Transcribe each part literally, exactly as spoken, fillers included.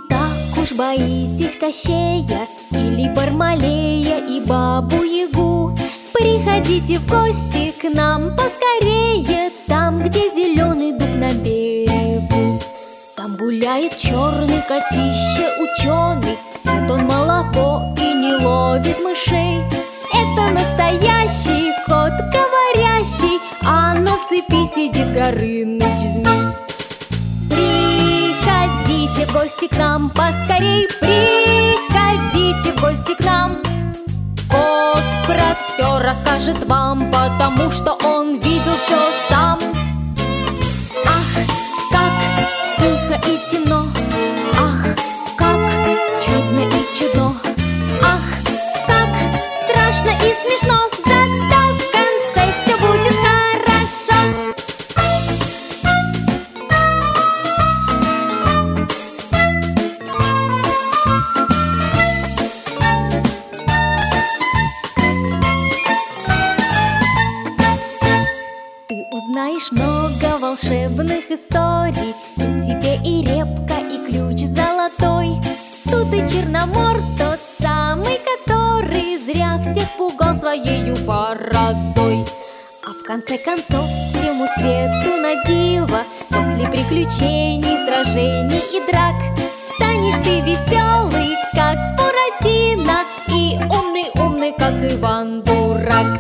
так уж боитесь Кощея или Бармалея и Бабу-Ягу, приходите в гости к нам поскорее, там, где зеленый дуб на берегу. Там гуляет черный котище ученый, пьет он молоко и не ловит мышей. Это настоящий кот говорящий, а на цепи сидит Горыныч змей. Приходите в гости к нам поскорей, приходите в гости к нам. Кот про все расскажет вам, потому что он видел все сам. Ах, как тихо и темно, ах, как чудно и чудно, ах, как страшно и смешно, зато в конце все будет хорошо. Узнаешь много волшебных историй, тут тебе и репка, и ключ золотой. Тут и Черномор, тот самый, который зря всех пугал своею бородой. А в конце концов всему свету на диво, после приключений, сражений и драк, станешь ты веселый, как Буратино, и умный-умный, как Иван Дурак.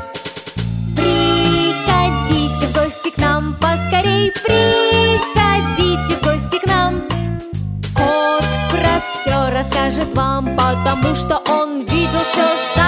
Приходите в гости к нам поскорей, приходите в гости к нам. Кот про все расскажет вам, потому что он видел все сам.